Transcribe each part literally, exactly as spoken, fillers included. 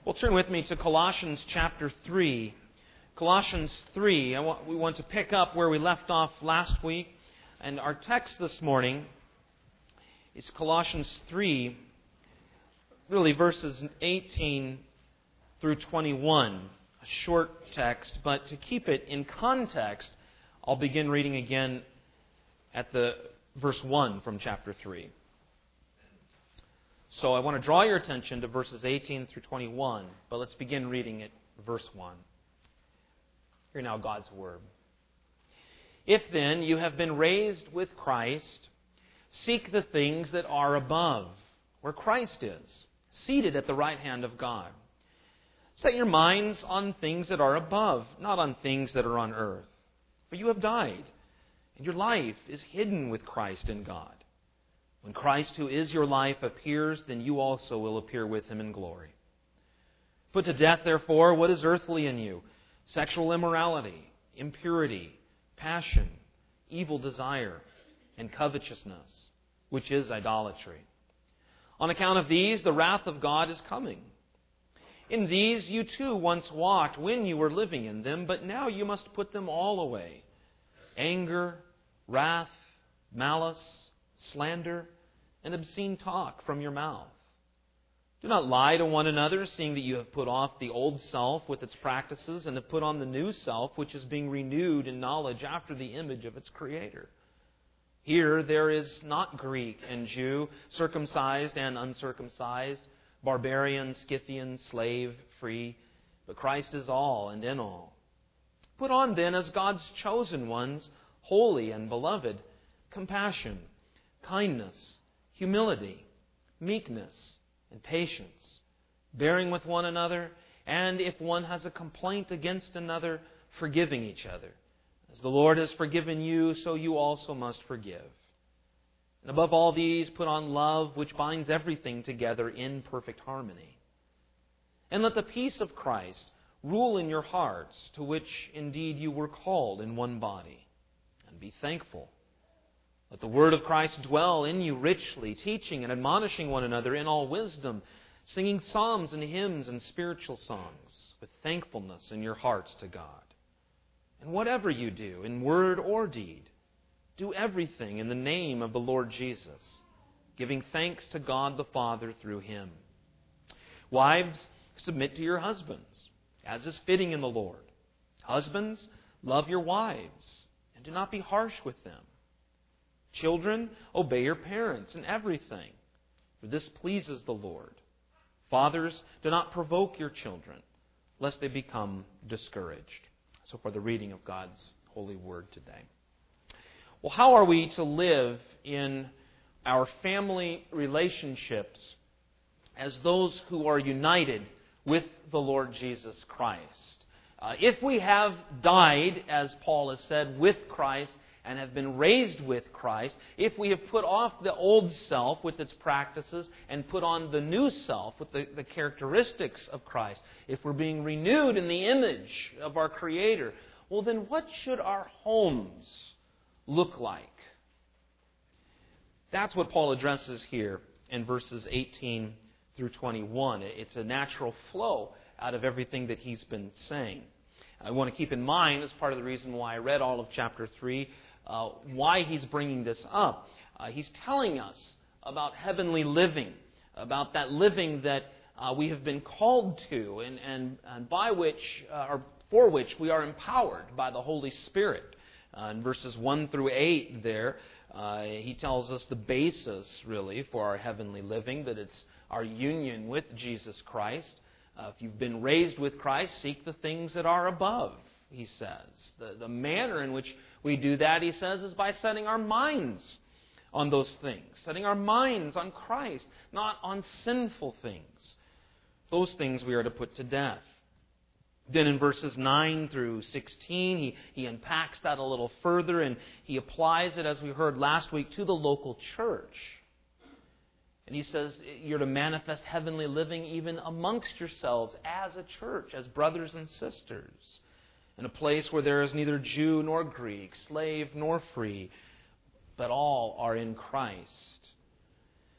Well, turn with me to Colossians chapter three. Colossians three, I want, we want to pick up where we left off last week. And our text this morning is Colossians three, really verses eighteen through twenty-one. A short text, but to keep it in context, I'll begin reading again at the verse one from chapter three. So I want to draw your attention to verses eighteen through twenty-one, but let's begin reading at verse one. Hear now God's Word. If then you have been raised with Christ, seek the things that are above, where Christ is, seated at the right hand of God. Set your minds on things that are above, not on things that are on earth. For you have died, and your life is hidden with Christ in God. When Christ, who is your life, appears, then you also will appear with Him in glory. Put to death, therefore, what is earthly in you: sexual immorality, impurity, passion, evil desire, and covetousness, which is idolatry. On account of these, the wrath of God is coming. In these you too once walked when you were living in them, but now you must put them all away: anger, wrath, malice, slander, and obscene talk from your mouth. Do not lie to one another, seeing that you have put off the old self with its practices and have put on the new self, which is being renewed in knowledge after the image of its Creator. Here there is not Greek and Jew, circumcised and uncircumcised, barbarian, Scythian, slave, free, but Christ is all and in all. Put on then, as God's chosen ones, holy and beloved, compassion, kindness, humility, meekness, and patience, bearing with one another, and if one has a complaint against another, forgiving each other. As the Lord has forgiven you, so you also must forgive. And above all these, put on love, which binds everything together in perfect harmony. And let the peace of Christ rule in your hearts, to which indeed you were called in one body. And be thankful. Let the word of Christ dwell in you richly, teaching and admonishing one another in all wisdom, singing psalms and hymns and spiritual songs, with thankfulness in your hearts to God. And whatever you do, in word or deed, do everything in the name of the Lord Jesus, giving thanks to God the Father through Him. Wives, submit to your husbands, as is fitting in the Lord. Husbands, love your wives, and do not be harsh with them. Children, obey your parents in everything, for this pleases the Lord. Fathers, do not provoke your children, lest they become discouraged. So for the reading of God's holy word today. Well, how are we to live in our family relationships as those who are united with the Lord Jesus Christ? Uh, if we have died, as Paul has said, with Christ, and have been raised with Christ, if we have put off the old self with its practices and put on the new self with the, the characteristics of Christ, if we're being renewed in the image of our Creator, well then what should our homes look like? That's what Paul addresses here in verses eighteen through twenty-one. It's a natural flow out of everything that he's been saying. I want to keep in mind, as part of the reason why I read all of chapter three, Uh, why he's bringing this up. Uh, he's telling us about heavenly living, about that living that uh, we have been called to and, and, and by which, uh, or for which we are empowered by the Holy Spirit. Uh, in verses one through eight there, uh, he tells us the basis, really, for our heavenly living, that it's our union with Jesus Christ. Uh, if you've been raised with Christ, seek the things that are above, he says. The, the manner in which we do that, he says, is by setting our minds on those things. Setting our minds on Christ, not on sinful things. Those things we are to put to death. Then in verses nine through sixteen, he, he unpacks that a little further, and he applies it, as we heard last week, to the local church. And he says you're to manifest heavenly living even amongst yourselves as a church, as brothers and sisters, in a place where there is neither Jew nor Greek, slave nor free, but all are in Christ.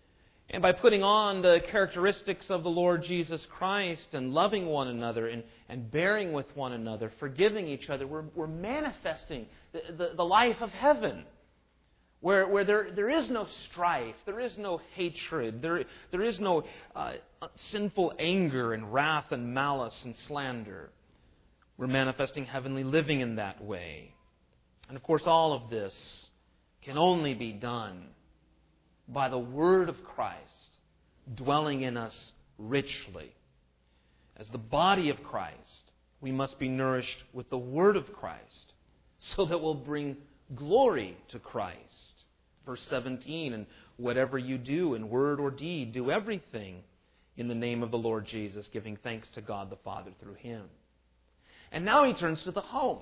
And by putting on the characteristics of the Lord Jesus Christ and loving one another and, and bearing with one another, forgiving each other, we're, we're manifesting the, the, the life of heaven. Where, where there, there is no strife, there is no hatred, there, there is no uh, sinful anger and wrath and malice and slander. We're manifesting heavenly living in that way. And of course, all of this can only be done by the Word of Christ dwelling in us richly. As the body of Christ, we must be nourished with the Word of Christ so that we'll bring glory to Christ. Verse seventeen, and whatever you do in word or deed, do everything in the name of the Lord Jesus, giving thanks to God the Father through Him. And now he turns to the home.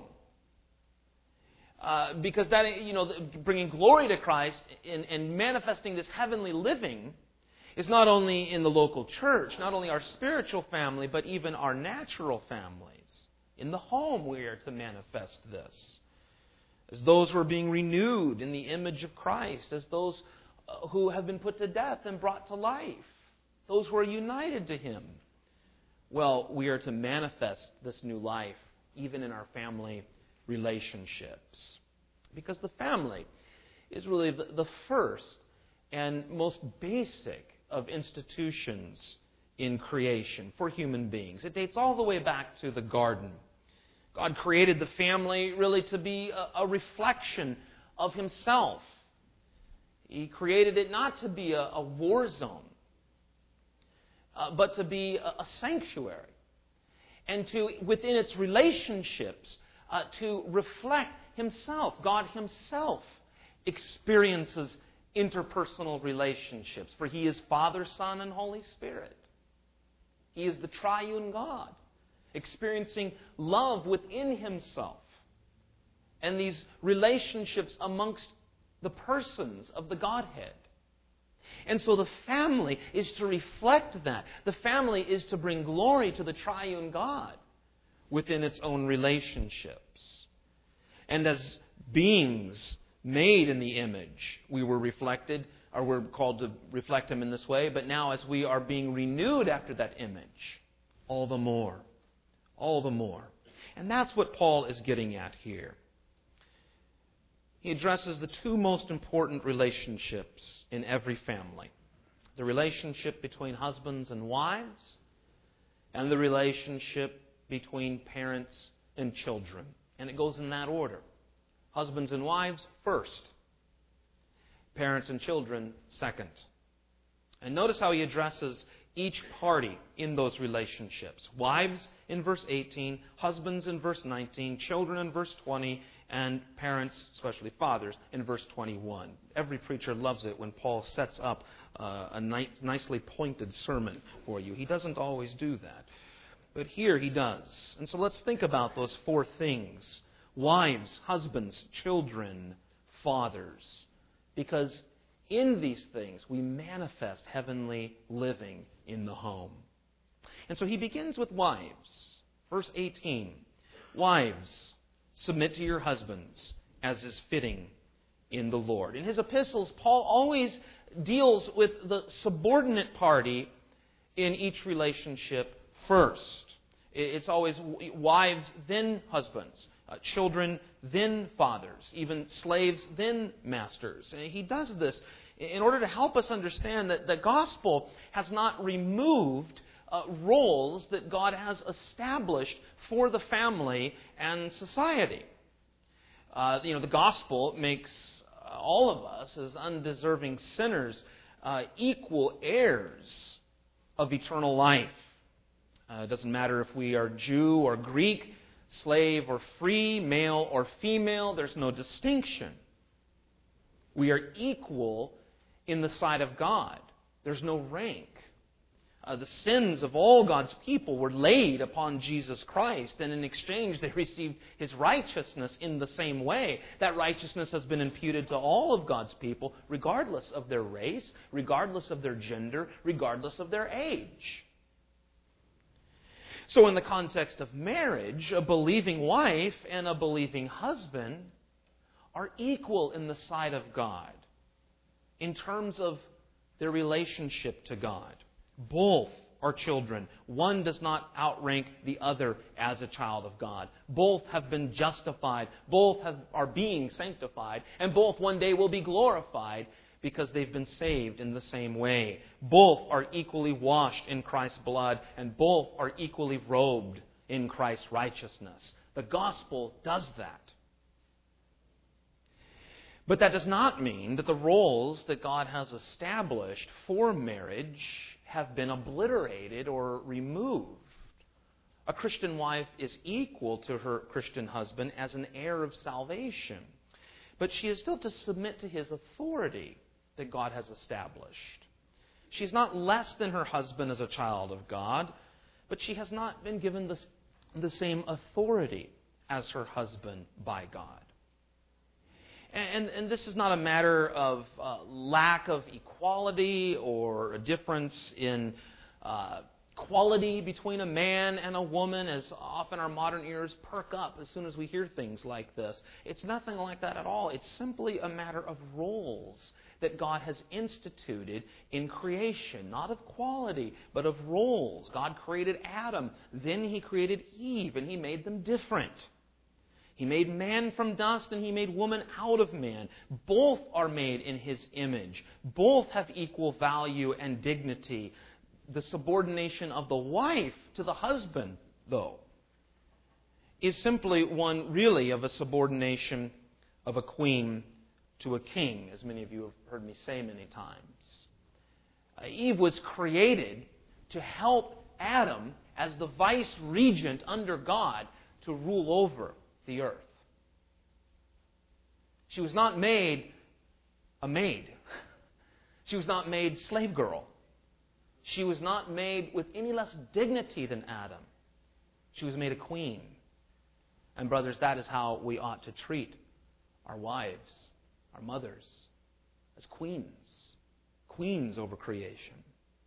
Uh, because that, you know, bringing glory to Christ and, and manifesting this heavenly living is not only in the local church, not only our spiritual family, but even our natural families. In the home we are to manifest this. As those who are being renewed in the image of Christ, as those who have been put to death and brought to life, those who are united to Him. Well, we are to manifest this new life even in our family relationships. Because the family is really the, the first and most basic of institutions in creation for human beings. It dates all the way back to the garden. God created the family really to be a, a reflection of Himself. He created it not to be a, a war zone, uh, but to be a, a sanctuary. And to, within its relationships, uh, to reflect Himself. God Himself experiences interpersonal relationships, for He is Father, Son, and Holy Spirit. He is the triune God, experiencing love within Himself and these relationships amongst the persons of the Godhead. And so the family is to reflect that. The family is to bring glory to the triune God within its own relationships. And as beings made in the image, we were reflected, or we're called to reflect Him in this way, but now as we are being renewed after that image, all the more. All the more. And that's what Paul is getting at here. He addresses the two most important relationships in every family. The relationship between husbands and wives, and the relationship between parents and children. And it goes in that order. Husbands and wives first. Parents and children second. And notice how he addresses each party in those relationships. Wives in verse eighteen, husbands in verse nineteen, children in verse twenty, and parents, especially fathers, in verse twenty-one. Every preacher loves it when Paul sets up uh, a nice, nicely pointed sermon for you. He doesn't always do that. But here he does. And so let's think about those four things. Wives, husbands, children, fathers. Because in these things we manifest heavenly living in the home. And so he begins with wives. Verse eighteen. Wives, submit to your husbands as is fitting in the Lord. In his epistles, Paul always deals with the subordinate party in each relationship first. It's always wives, then husbands. Uh, children, then fathers. Even slaves, then masters. And he does this in order to help us understand that the gospel has not removed uh, roles that God has established for the family and society. Uh, you know, the gospel makes all of us as undeserving sinners uh, equal heirs of eternal life. Uh, it doesn't matter if we are Jew or Greek, slave or free, male or female. There's no distinction. We are equal in the sight of God. There's no rank. Uh, the sins of all God's people were laid upon Jesus Christ, and in exchange they received His righteousness in the same way. That righteousness has been imputed to all of God's people, regardless of their race, regardless of their gender, regardless of their age. So in the context of marriage, a believing wife and a believing husband are equal in the sight of God in terms of their relationship to God. Both are children. One does not outrank the other as a child of God. Both have been justified. Both have, are being sanctified. And both one day will be glorified because they've been saved in the same way. Both are equally washed in Christ's blood, and both are equally robed in Christ's righteousness. The gospel does that. But that does not mean that the roles that God has established for marriage have been obliterated or removed. A Christian wife is equal to her Christian husband as an heir of salvation, but she is still to submit to his authority that God has established. She's not less than her husband as a child of God, but she has not been given the, the same authority as her husband by God. And, and this is not a matter of uh, lack of equality or a difference in uh, quality between a man and a woman, as often our modern ears perk up as soon as we hear things like this. It's nothing like that at all. It's simply a matter of roles that God has instituted in creation, not of quality, but of roles. God created Adam, then He created Eve, and He made them different. He made man from dust and He made woman out of man. Both are made in His image. Both have equal value and dignity. The subordination of the wife to the husband, though, is simply one really of a subordination of a queen to a king, as many of you have heard me say many times. Uh, Eve was created to help Adam as the vice regent under God to rule over the earth. She was not made a maid. She was not made slave girl. She was not made with any less dignity than Adam. She was made a queen. And brothers, that is how we ought to treat our wives, our mothers, as queens. Queens over creation.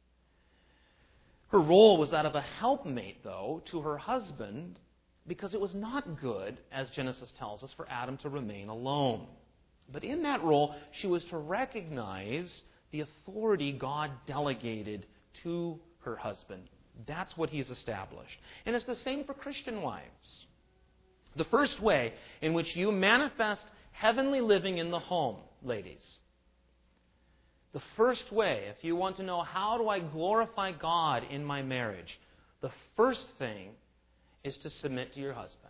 Her role was that of a helpmate, though, to her husband, because it was not good, as Genesis tells us, for Adam to remain alone. But in that role, she was to recognize the authority God delegated to her husband. That's what He's established. And it's the same for Christian wives. The first way in which you manifest heavenly living in the home, ladies, the first way, if you want to know how do I glorify God in my marriage, the first thing is to submit to your husband.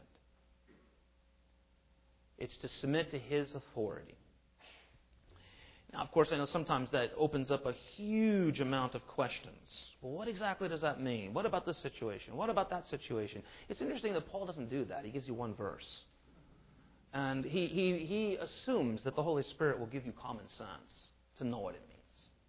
It's to submit to his authority. Now, of course, I know sometimes that opens up a huge amount of questions. Well, what exactly does that mean? What about this situation? What about that situation? It's interesting that Paul doesn't do that. He gives you one verse. And he, he, he assumes that the Holy Spirit will give you common sense to know what it means.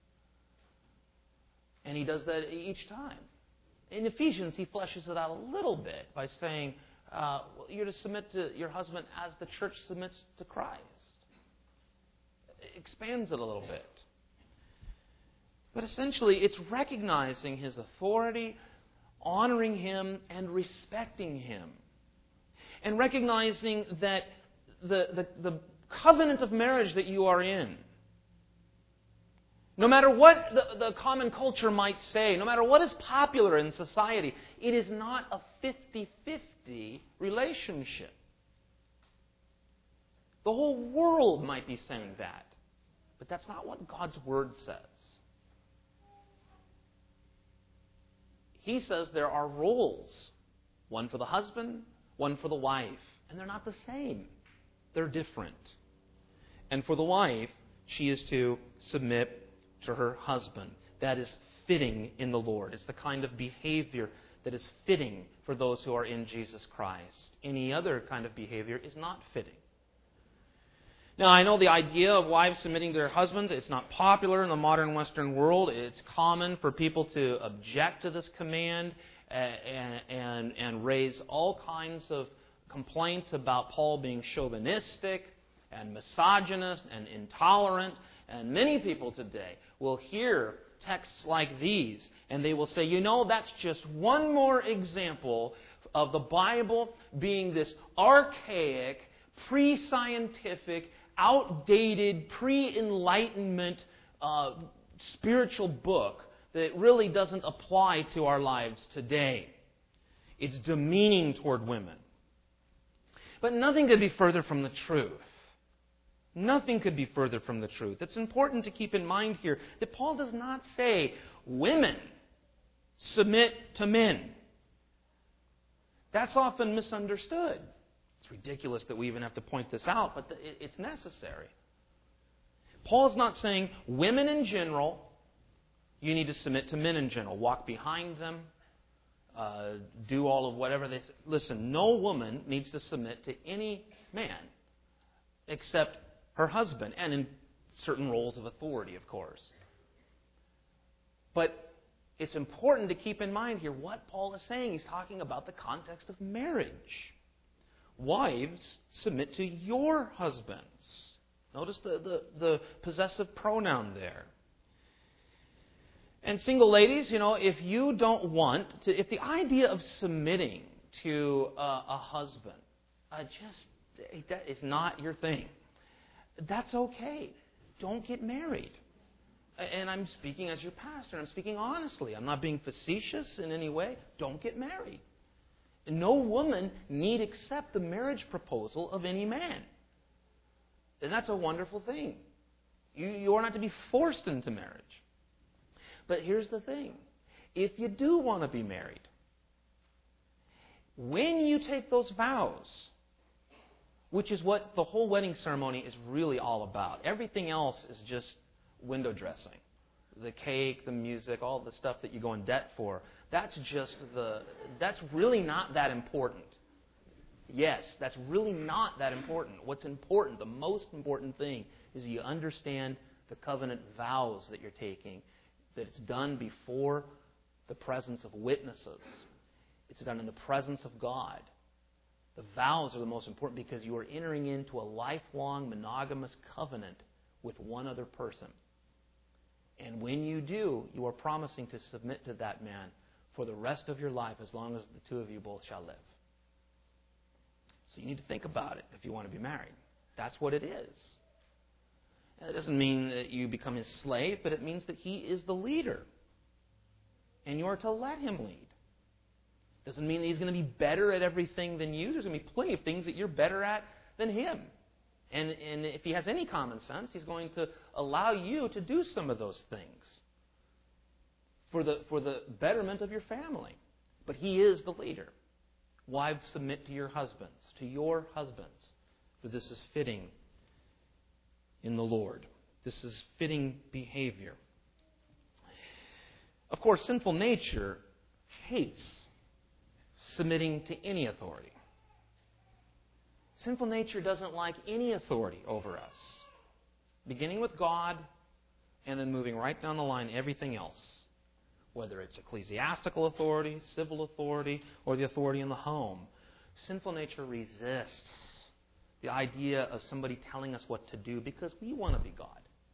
And he does that each time. In Ephesians, he fleshes it out a little bit by saying, uh, well, you're to submit to your husband as the church submits to Christ. It expands it a little bit. But essentially, it's recognizing his authority, honoring him, and respecting him. And recognizing that the, the, the covenant of marriage that you are in, no matter what the, the common culture might say, no matter what is popular in society, it is not a fifty-fifty relationship. The whole world might be saying that, but that's not what God's Word says. He says there are roles, one for the husband, one for the wife, and they're not the same. They're different. And for the wife, she is to submit to her husband. That is fitting in the Lord. It's the kind of behavior that is fitting for those who are in Jesus Christ. Any other kind of behavior is not fitting. Now, I know the idea of wives submitting to their husbands, it's not popular in the modern Western world. It's common for people to object to this command and, and, and raise all kinds of complaints about Paul being chauvinistic and misogynist and intolerant. And many people today will hear texts like these, and they will say, you know, that's just one more example of the Bible being this archaic, pre-scientific, outdated, pre-enlightenment uh, spiritual book that really doesn't apply to our lives today. It's demeaning toward women. But nothing could be further from the truth. Nothing could be further from the truth. It's important to keep in mind here that Paul does not say, women, submit to men. That's often misunderstood. It's ridiculous that we even have to point this out, but it's necessary. Paul's not saying women in general, you need to submit to men in general. Walk behind them. Uh, do all of whatever they say. Listen, no woman needs to submit to any man except her husband, and in certain roles of authority, of course. But it's important to keep in mind here what Paul is saying. He's talking about the context of marriage. Wives, submit to your husbands. Notice the, the, the possessive pronoun there. And single ladies, you know, if you don't want to, if the idea of submitting to uh, a husband uh, just, that is not your thing, that's okay. Don't get married. And I'm speaking as your pastor. I'm speaking honestly. I'm not being facetious in any way. Don't get married. No woman need accept the marriage proposal of any man. And that's a wonderful thing. You, you are not to be forced into marriage. But here's the thing. If you do want to be married, when you take those vows, which is what the whole wedding ceremony is really all about. Everything else is just window dressing. The cake, the music, all the stuff that you go in debt for. That's just the, that's really not that important. Yes, that's really not that important. What's important, the most important thing, is you understand the covenant vows that you're taking, that it's done before the presence of witnesses. It's done in the presence of God. The vows are the most important because you are entering into a lifelong monogamous covenant with one other person. And when you do, you are promising to submit to that man for the rest of your life as long as the two of you both shall live. So you need to think about it if you want to be married. That's what it is. It doesn't mean that you become his slave, but it means that he is the leader. And you are to let him lead. Doesn't mean that he's going to be better at everything than you. There's going to be plenty of things that you're better at than him. And, and if he has any common sense, he's going to allow you to do some of those things for the, for the betterment of your family. But he is the leader. Wives, submit to your husbands, to your husbands, for this is fitting in the Lord. This is fitting behavior. Of course, sinful nature hates submitting to any authority. Sinful nature doesn't like any authority over us. Beginning with God and then moving right down the line, everything else. Whether it's ecclesiastical authority, civil authority, or the authority in the home. Sinful nature resists the idea of somebody telling us what to do because we want to be God.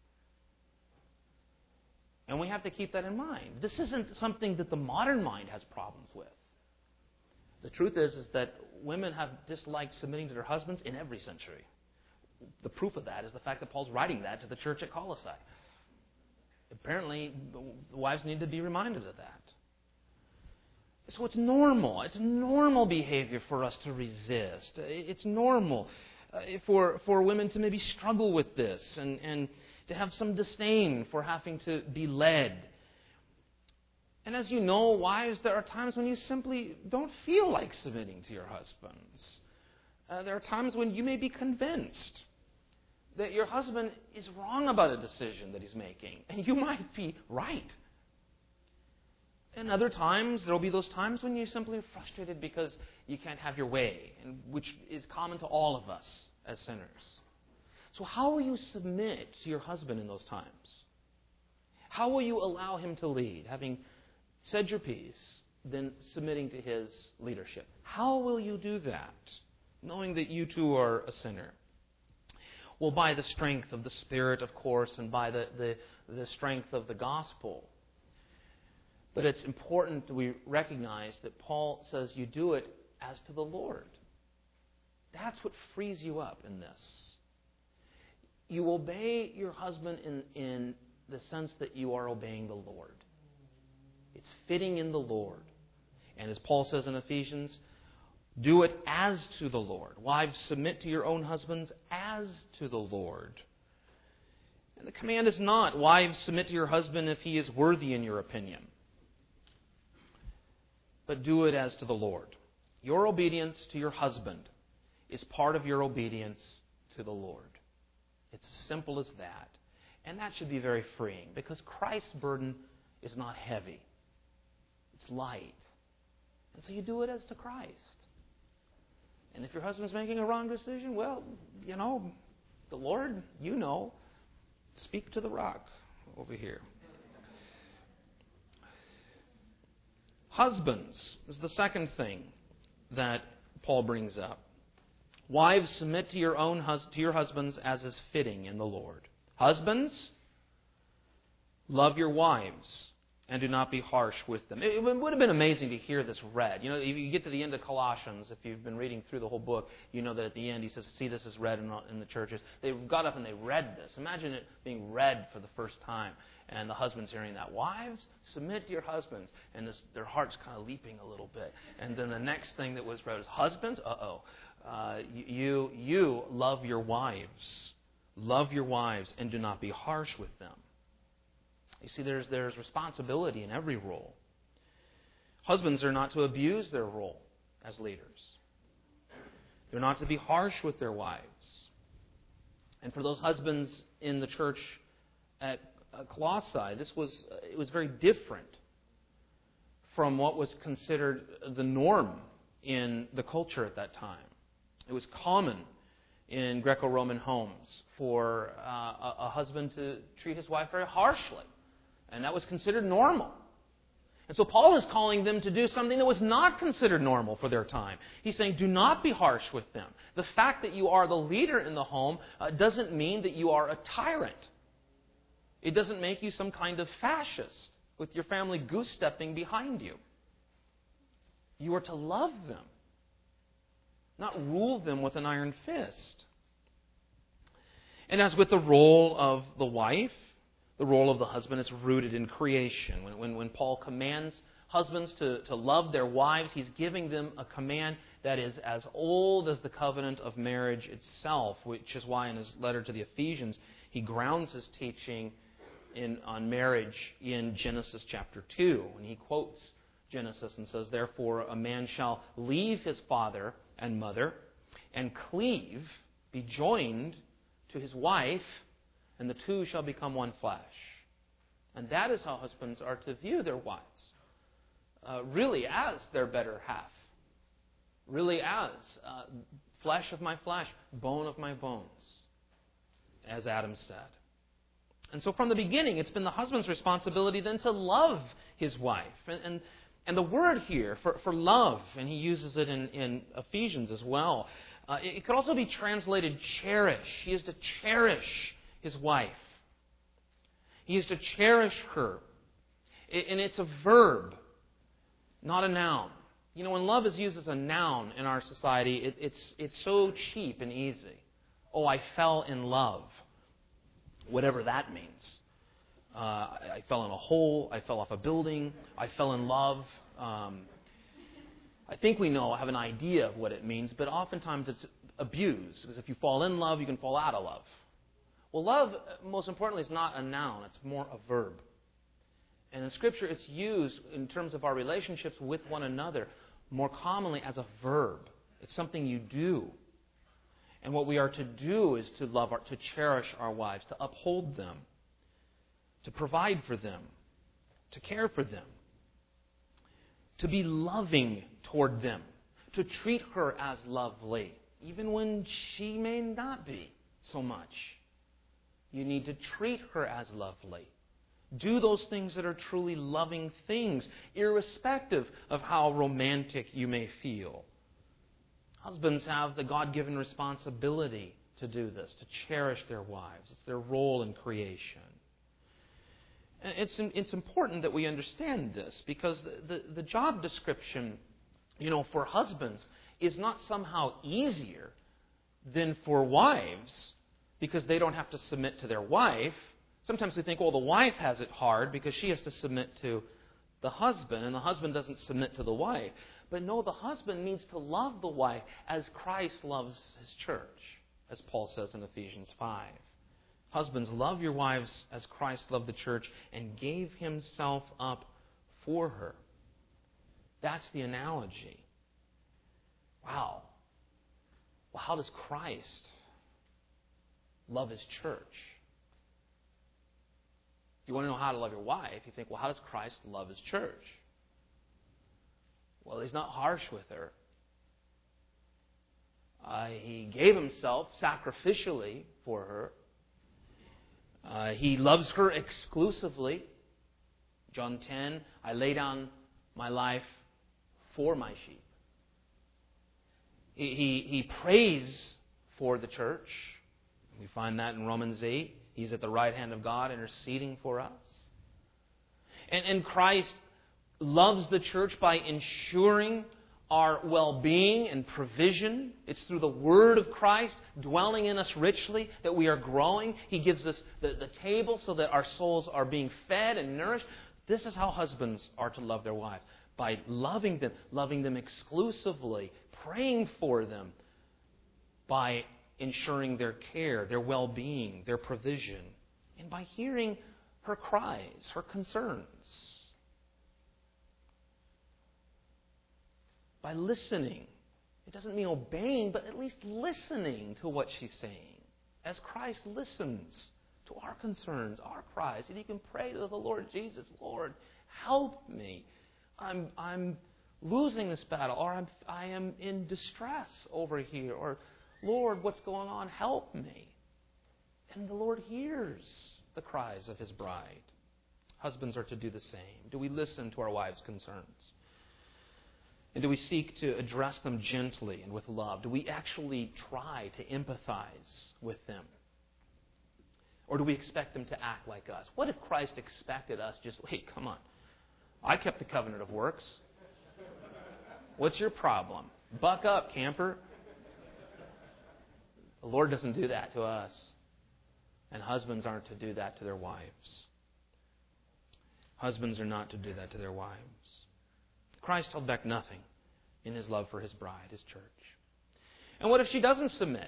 And we have to keep that in mind. This isn't something that the modern mind has problems with. The truth is, is that women have disliked submitting to their husbands in every century. The proof of that is the fact that Paul's writing that to the church at Colossae. Apparently, the wives need to be reminded of that. So it's normal. It's normal behavior for us to resist. It's normal for, for women to maybe struggle with this and, and to have some disdain for having to be led. And as you know, wives, there are times when you simply don't feel like submitting to your husbands. Uh, there are times when you may be convinced that your husband is wrong about a decision that he's making, and you might be right. And other times, there will be those times when you simply are frustrated because you can't have your way, and which is common to all of us as sinners. So how will you submit to your husband in those times? How will you allow him to lead, having said your piece, then submitting to his leadership? How will you do that, knowing that you too are a sinner? Well, by the strength of the Spirit, of course, and by the, the, the strength of the gospel. But it's important that we recognize that Paul says you do it as to the Lord. That's what frees you up in this. You obey your husband in, in the sense that you are obeying the Lord. It's fitting in the Lord. And as Paul says in Ephesians, do it as to the Lord. Wives, submit to your own husbands as to the Lord. And the command is not, wives, submit to your husband if he is worthy in your opinion. But do it as to the Lord. Your obedience to your husband is part of your obedience to the Lord. It's as simple as that. And that should be very freeing, because Christ's burden is not heavy. It's light. And so you do it as to Christ. And if your husband's making a wrong decision, well, you know, the Lord, you know, speak to the rock over here. Husbands is the second thing that Paul brings up. Wives, submit to your own hus- to your husbands as is fitting in the Lord. Husbands, love your wives and do not be harsh with them. It would have been amazing to hear this read. You know, if you get to the end of Colossians, if you've been reading through the whole book, you know that at the end he says, see, this is read in, in the churches. They got up and they read this. Imagine it being read for the first time, and the husbands hearing that. Wives, submit to your husbands. And this, their hearts kind of leaping a little bit. And then the next thing that was read was, husbands, uh-oh, uh, you, you love your wives. Love your wives and do not be harsh with them. You see, there's, there's responsibility in every role. Husbands are not to abuse their role as leaders. They're not to be harsh with their wives. And for those husbands in the church at Colossae, this was it was very different from what was considered the norm in the culture at that time. It was common in Greco-Roman homes for uh, a, a husband to treat his wife very harshly. And that was considered normal. And so Paul is calling them to do something that was not considered normal for their time. He's saying, do not be harsh with them. The fact that you are the leader in the home uh, doesn't mean that you are a tyrant. It doesn't make you some kind of fascist with your family goose-stepping behind you. You are to love them, not rule them with an iron fist. And as with the role of the wife, the role of the husband is rooted in creation. When, when, when Paul commands husbands to, to love their wives, he's giving them a command that is as old as the covenant of marriage itself, which is why in his letter to the Ephesians, he grounds his teaching in, on marriage in Genesis chapter two. And he quotes Genesis and says, therefore a man shall leave his father and mother and cleave, be joined to his wife, and the two shall become one flesh. And that is how husbands are to view their wives. Uh, really as their better half. Really as uh, flesh of my flesh, bone of my bones. As Adam said. And so from the beginning, it's been the husband's responsibility then to love his wife. And, and, and the word here for, for love, and he uses it in, in Ephesians as well, uh, it, it could also be translated cherish. He is to cherish his wife. He is to cherish her. And it's a verb, not a noun. You know, when love is used as a noun in our society, it, it's, it's so cheap and easy. Oh, I fell in love. Whatever that means. Uh, I fell in a hole. I fell off a building. I fell in love. Um, I think we know, have an idea of what it means, but oftentimes it's abused. Because if you fall in love, you can fall out of love. Well, love, most importantly, is not a noun. It's more a verb. And in Scripture, it's used in terms of our relationships with one another more commonly as a verb. It's something you do. And what we are to do is to love, our, to cherish our wives, to uphold them, to provide for them, to care for them, to be loving toward them, to treat her as lovely, even when she may not be so much. You need to treat her as lovely. Do those things that are truly loving things, irrespective of how romantic you may feel. Husbands have the God-given responsibility to do this, to cherish their wives. It's their role in creation. And it's, it's important that we understand this, because the, the, the job description, you know, for husbands is not somehow easier than for wives, because they don't have to submit to their wife Sometimes we think, well, the wife has it hard because she has to submit to the husband, and the husband doesn't submit to the wife. But no, the husband needs to love the wife as Christ loves His church, as Paul says in Ephesians five. Husbands, love your wives as Christ loved the church and gave Himself up for her. That's the analogy. Wow. Well, how does Christ love His church? If you want to know how to love your wife, you think, well, how does Christ love His church? Well, He's not harsh with her. Uh, he gave Himself sacrificially for her. Uh, he loves her exclusively. John ten, I lay down my life for my sheep. He, he, he prays for the church. We find that in Romans eight. He's at the right hand of God interceding for us. And, and Christ loves the church by ensuring our well-being and provision. It's through the Word of Christ dwelling in us richly that we are growing. He gives us the, the table so that our souls are being fed and nourished. This is how husbands are to love their wives. By loving them, loving them exclusively, praying for them, by ensuring their care, their well-being, their provision, and by hearing her cries, her concerns. By listening. It doesn't mean obeying, but at least listening to what she's saying. As Christ listens to our concerns, our cries, and you can pray to the Lord Jesus, Lord, help me. I'm I'm losing this battle, or I'm I am in distress over here, or Lord, what's going on? Help me. And the Lord hears the cries of His bride. Husbands are to do the same. Do we listen to our wives' concerns? And do we seek to address them gently and with love? Do we actually try to empathize with them? Or do we expect them to act like us? What if Christ expected us just, wait, come on. I kept the covenant of works. What's your problem? Buck up, camper. The Lord doesn't do that to us. And husbands aren't to do that to their wives. Husbands are not to do that to their wives. Christ held back nothing in His love for His bride, His church. And what if she doesn't submit?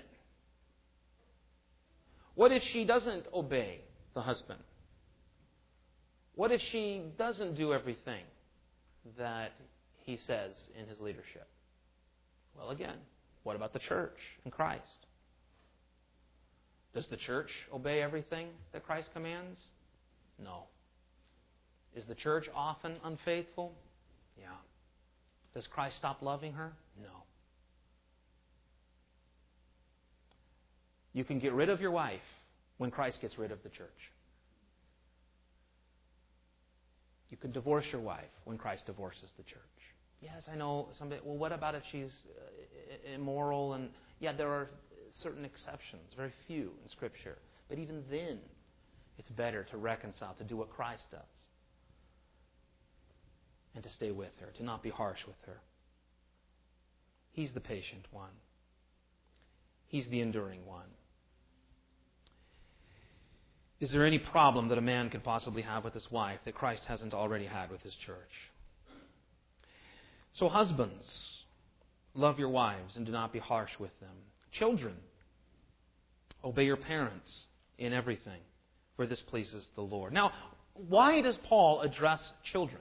What if she doesn't obey the husband? What if she doesn't do everything that he says in his leadership? Well, again, what about the church and Christ? Does the church obey everything that Christ commands? No. Is the church often unfaithful? Yeah. Does Christ stop loving her? No. You can get rid of your wife when Christ gets rid of the church. You can divorce your wife when Christ divorces the church. Yes, I know somebody, well, what about if she's immoral? And yeah, there are certain exceptions, very few in Scripture. But even then, it's better to reconcile, to do what Christ does. And to stay with her, to not be harsh with her. He's the patient one. He's the enduring one. Is there any problem that a man could possibly have with his wife that Christ hasn't already had with His church? So husbands, love your wives and do not be harsh with them. Children, obey your parents in everything, for this pleases the Lord. Now, why does Paul address children?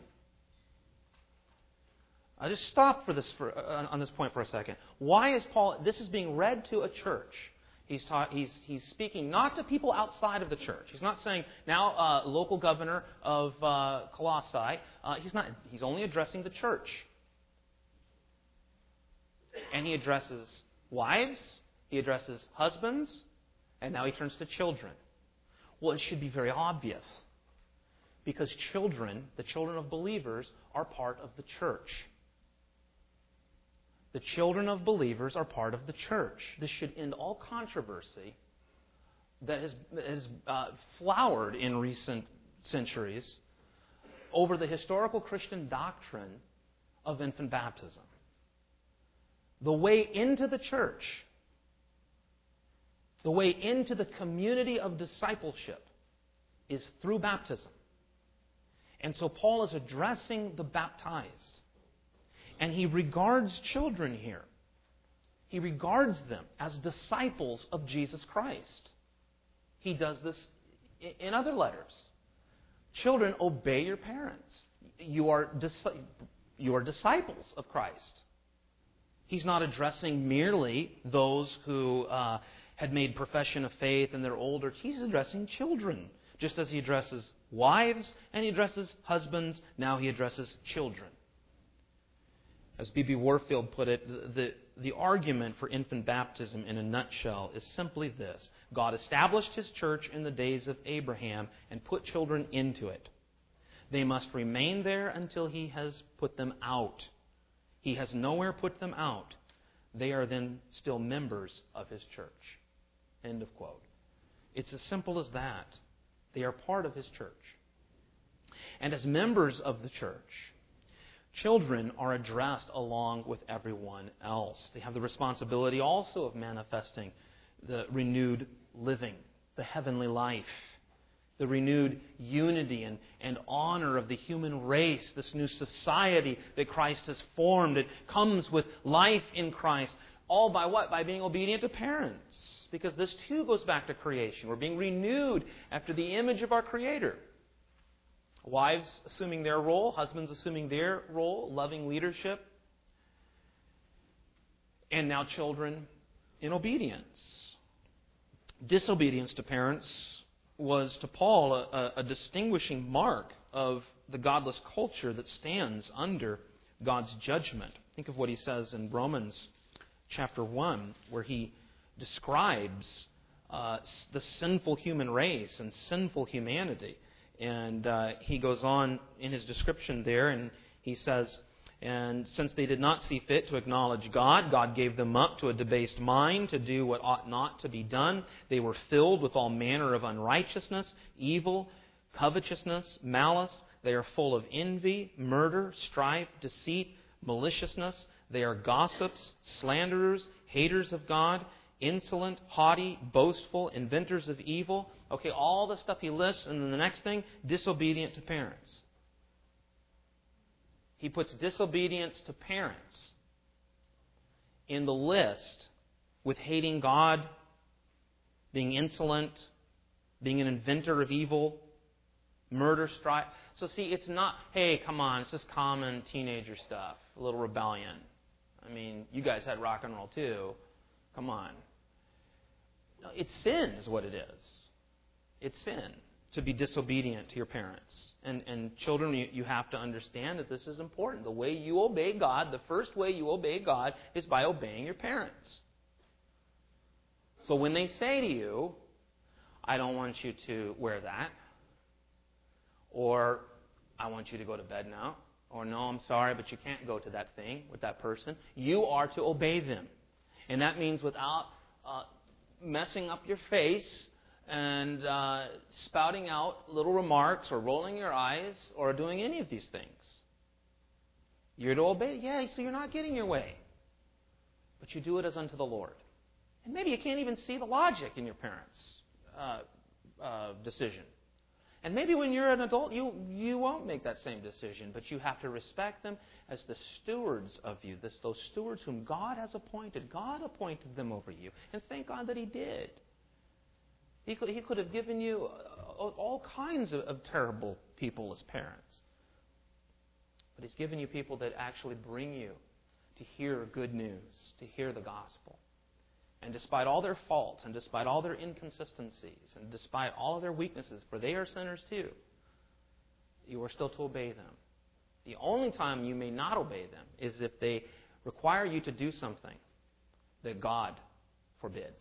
I'll just stop for this for, uh, on this point for a second. Why is Paul, this is being read to a church. He's, taught, he's, he's speaking not to people outside of the church. He's not saying, now uh, local governor of uh, Colossae. Uh, he's not. He's only addressing the church. And he addresses wives. He addresses husbands. And now he turns to children. Well, it should be very obvious. Because children, the children of believers, are part of the church. The children of believers are part of the church. This should end all controversy that has, has uh, flowered in recent centuries over the historical Christian doctrine of infant baptism. The way into the church, the way into the community of discipleship, is through baptism. And so Paul is addressing the baptized. And he regards children here. He regards them as disciples of Jesus Christ. He does this in other letters. Children, obey your parents. You are, you are disciples of Christ. He's not addressing merely those who uh, had made profession of faith and they're older. He's addressing children, just as he addresses wives and he addresses husbands. Now he addresses children. As B B Warfield put it, the, the argument for infant baptism in a nutshell is simply this. God established His church in the days of Abraham and put children into it. They must remain there until He has put them out. He has nowhere put them out. They are then still members of His church. End of quote. It's as simple as that. They are part of His church. And as members of the church, children are addressed along with everyone else. They have the responsibility also of manifesting the renewed living, the heavenly life, the renewed unity and, and honor of the human race, this new society that Christ has formed. It comes with life in Christ. All by what? By being obedient to parents. Because this too goes back to creation. We're being renewed after the image of our Creator. Wives assuming their role, husbands assuming their role, loving leadership. And now children in obedience. Disobedience to parents was to Paul a, a distinguishing mark of the godless culture that stands under God's judgment. Think of what he says in Romans chapter one, where he describes uh, the sinful human race and sinful humanity. And uh, he goes on in his description there, and he says, and since they did not see fit to acknowledge God, God gave them up to a debased mind to do what ought not to be done. They were filled with all manner of unrighteousness, evil, covetousness, malice. They are full of envy, murder, strife, deceit, maliciousness. They are gossips, slanderers, haters of God, insolent, haughty, boastful, inventors of evil. Okay, all the stuff he lists, and then the next thing, disobedient to parents. He puts disobedience to parents in the list with hating God, being insolent, being an inventor of evil, murder, strife. So see, it's not, hey, come on, it's just common teenager stuff, a little rebellion. I mean, you guys had rock and roll too. Come on. No, it's sin is what it is. It's sin to be disobedient to your parents. And, and children, you, you have to understand that this is important. The way you obey God, the first way you obey God is by obeying your parents. So when they say to you, I don't want you to wear that, or I want you to go to bed now, or no, I'm sorry, but you can't go to that thing with that person, you are to obey them. And that means without uh, messing up your face and uh, spouting out little remarks or rolling your eyes or doing any of these things. You're to obey. Yeah, so you're not getting your way. But you do it as unto the Lord. And maybe you can't even see the logic in your parents' uh, uh, decision. And maybe when you're an adult, you, you won't make that same decision, but you have to respect them as the stewards of you, this, those stewards whom God has appointed. God appointed them over you. And thank God that He did. He could, he could have given you all kinds of, of terrible people as parents. But He's given you people that actually bring you to hear good news, to hear the gospel. And despite all their faults, and despite all their inconsistencies, and despite all of their weaknesses, for they are sinners too, you are still to obey them. The only time you may not obey them is if they require you to do something that God forbids.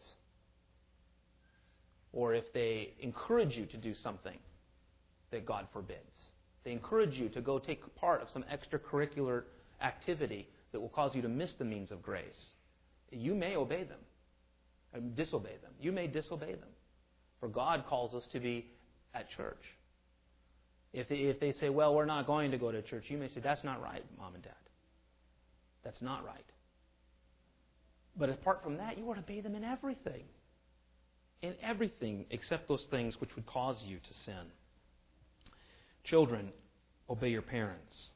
Or if they encourage you to do something that God forbids. They encourage you to go take part of some extracurricular activity that will cause you to miss the means of grace. You may obey them. Disobey them. You may disobey them. For God calls us to be at church. If they, if they say, well, we're not going to go to church, you may say, that's not right, Mom and Dad. That's not right. But apart from that, you ought to obey them in everything. in everything except those things which would cause you to sin. Children, obey your parents.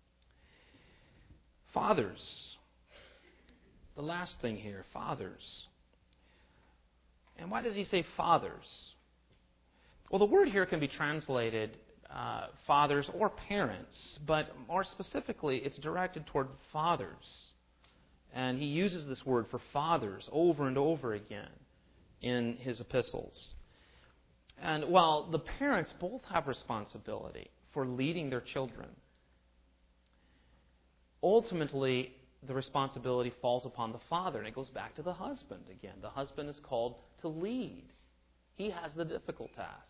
Fathers, the last thing here, fathers. And why does he say fathers? Well, the word here can be translated uh, fathers or parents, but more specifically, it's directed toward fathers. And he uses this word for fathers over and over again in his epistles. And while the parents both have responsibility for leading their children, ultimately the responsibility falls upon the father, and it goes back to the husband again. The husband is called to lead. He has the difficult task.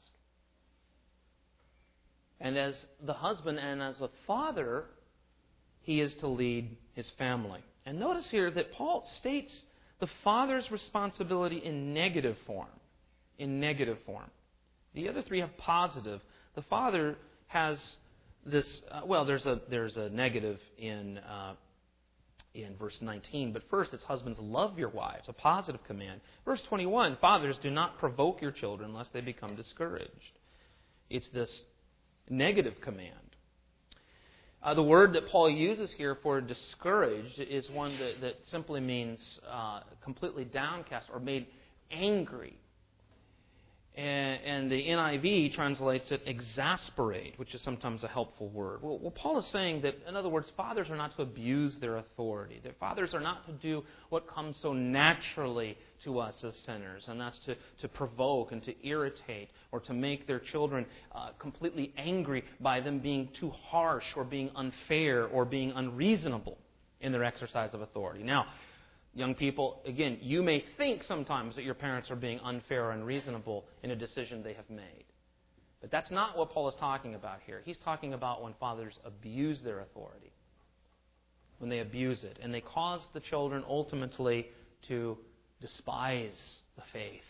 And as the husband and as a father, he is to lead his family. And notice here that Paul states the father's responsibility in negative form. In negative form. The other three have positive. The father has this, uh, well, there's a there's a negative in uh, in verse nineteen, but first it's husbands, love your wives, a positive command. Verse twenty-one, fathers, do not provoke your children lest they become discouraged. It's this negative command. Uh, the word that Paul uses here for discouraged is one that, that simply means uh, completely downcast or made angry. And, and the N I V translates it exasperate, which is sometimes a helpful word. Well, well, Paul is saying that, in other words, fathers are not to abuse their authority. That fathers are not to do what comes so naturally to us as sinners, and that's to, to provoke and to irritate or to make their children uh, completely angry by them being too harsh or being unfair or being unreasonable in their exercise of authority. Now, young people, again, you may think sometimes that your parents are being unfair or unreasonable in a decision they have made. But that's not what Paul is talking about here. He's talking about when fathers abuse their authority. When they abuse it. And they cause the children ultimately to despise the faith.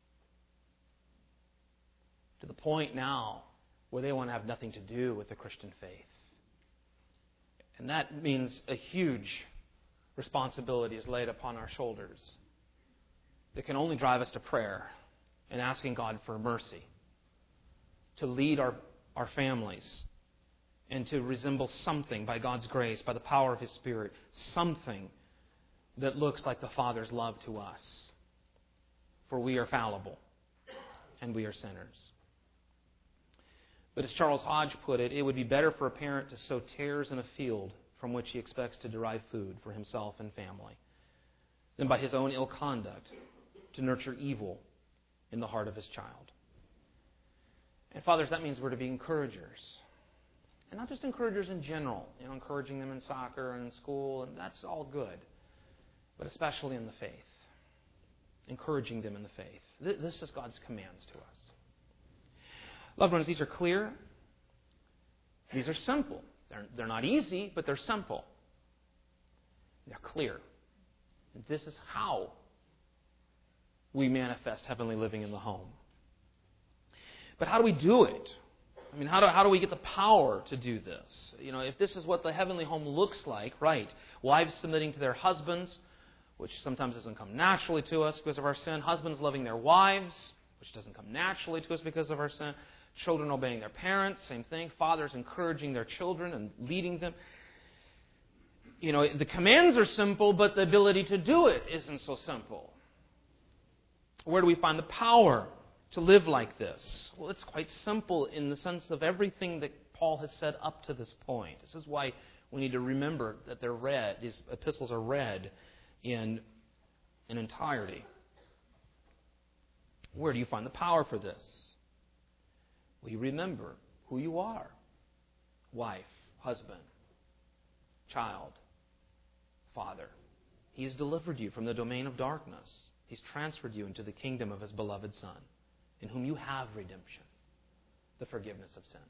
To the point now where they want to have nothing to do with the Christian faith. And that means a huge responsibility is laid upon our shoulders that can only drive us to prayer and asking God for mercy, to lead our, our families and to resemble something by God's grace, by the power of His Spirit, something that looks like the Father's love to us. For we are fallible and we are sinners. But as Charles Hodge put it, it would be better for a parent to sow tares in a field from which he expects to derive food for himself and family, than by his own ill conduct to nurture evil in the heart of his child. And fathers, that means we're to be encouragers. And not just encouragers in general, you know, encouraging them in soccer and school, and that's all good. But especially in the faith. Encouraging them in the faith. This is God's commands to us. Loved ones, these are clear. These are simple. They're, they're not easy, but they're simple. They're clear. And this is how we manifest heavenly living in the home. But how do we do it? I mean, how do, how do we get the power to do this? You know, if this is what the heavenly home looks like, right, wives submitting to their husbands, which sometimes doesn't come naturally to us because of our sin, husbands loving their wives, which doesn't come naturally to us because of our sin, children obeying their parents, same thing, fathers encouraging their children and leading them. You know, the commands are simple, but the ability to do it isn't so simple. Where do we find the power to live like this? Well, it's quite simple in the sense of everything that Paul has said up to this point. This is why we need to remember that they're read, these epistles are read in an entirety. Where do you find the power for this? Well, you remember who you are. Wife, husband, child, father. He's delivered you from the domain of darkness. He's transferred you into the kingdom of His beloved Son, in whom you have redemption, the forgiveness of sins.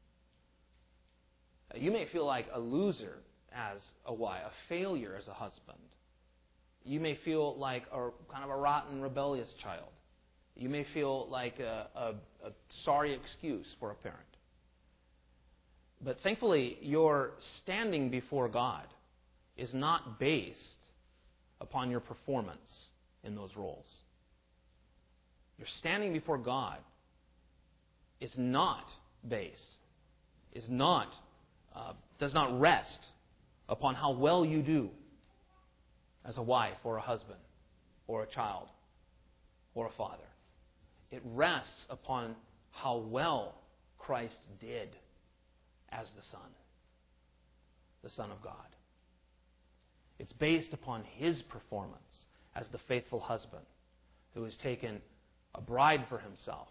You may feel like a loser as a wife, a failure as a husband. You may feel like a kind of a rotten, rebellious child. You may feel like a, a, a sorry excuse for a parent. But thankfully, your standing before God is not based upon your performance in those roles. your standing before God is not based, is not, uh, does not rest upon how well you do as a wife or a husband or a child or a father. It rests upon how well Christ did as the Son, the Son of God. It's based upon His performance as the faithful husband who has taken a bride for himself,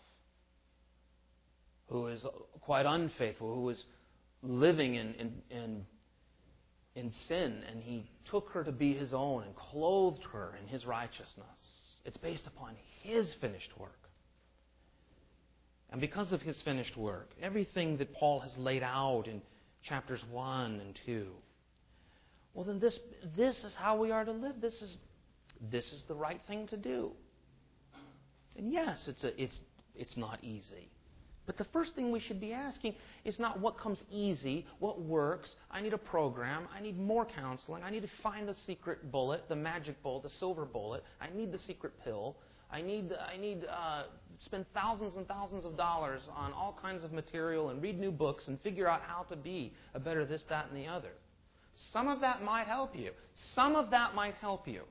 who is quite unfaithful, who is living in, in, in, in sin, and He took her to be His own and clothed her in His righteousness. It's based upon His finished work. And because of His finished work, everything that Paul has laid out in chapters one and two, well then this, this is how we are to live. This is, this is the right thing to do. And yes, it's, a, it's, it's not easy. But the first thing we should be asking is not what comes easy, what works. I need a program. I need more counseling. I need to find the secret bullet, the magic bullet, the silver bullet. I need the secret pill. I need I need uh, spend thousands and thousands of dollars on all kinds of material and read new books and figure out how to be a better this, that, and the other. Some of that might help you. Some of that might help you.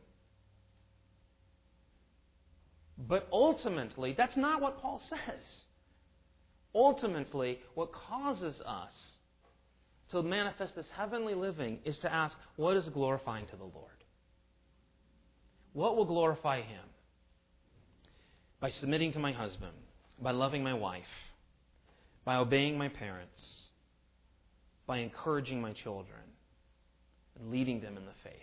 But ultimately, that's not what Paul says. Ultimately, what causes us to manifest this heavenly living is to ask, what is glorifying to the Lord? What will glorify Him? By submitting to my husband, by loving my wife, by obeying my parents, by encouraging my children, and leading them in the faith.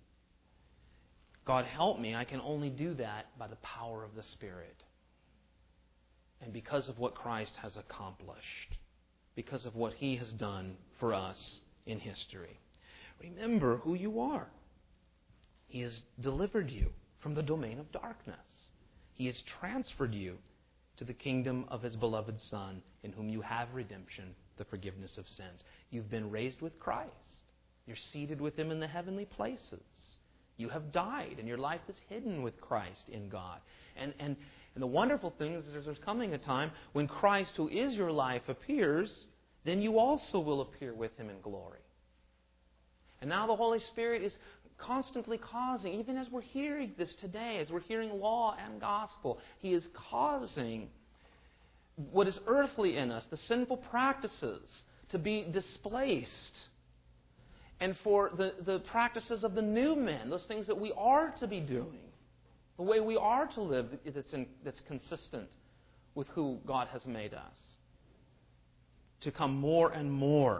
God help me, I can only do that by the power of the Spirit. And because of what Christ has accomplished, because of what He has done for us in history. Remember who you are. He has delivered you from the domain of darkness. He has transferred you to the kingdom of His beloved Son, in whom you have redemption, the forgiveness of sins. You've been raised with Christ. You're seated with Him in the heavenly places. You have died, and your life is hidden with Christ in God. And, and, and the wonderful thing is there's coming a time when Christ, who is your life, appears, then you also will appear with Him in glory. And now the Holy Spirit is constantly causing, even as we're hearing this today, as we're hearing law and gospel, He is causing what is earthly in us, the sinful practices, to be displaced. And for the, the practices of the new men, those things that we are to be doing, the way we are to live that's, in, that's consistent with who God has made us, to come more and more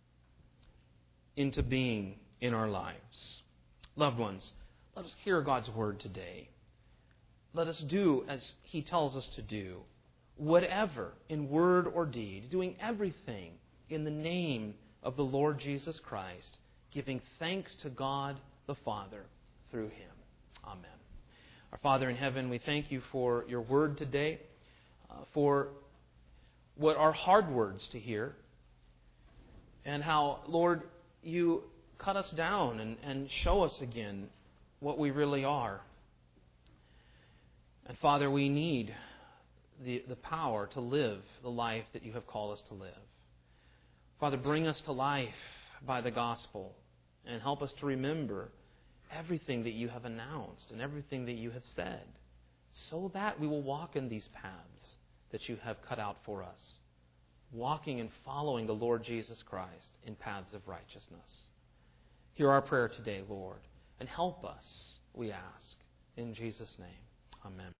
into being in our lives. Loved ones, let us hear God's Word today. Let us do as He tells us to do, whatever, in word or deed, doing everything in the name of the Lord Jesus Christ, giving thanks to God the Father through Him. Amen. Our Father in heaven, we thank You for Your Word today, uh, for what are hard words to hear, and how, Lord, You cut us down and, and show us again what we really are. And Father, we need the, the power to live the life that You have called us to live. Father, bring us to life by the gospel and help us to remember everything that You have announced and everything that You have said, so that we will walk in these paths that You have cut out for us, walking and following the Lord Jesus Christ in paths of righteousness. Hear our prayer today, Lord, and help us, we ask. In Jesus' name, amen.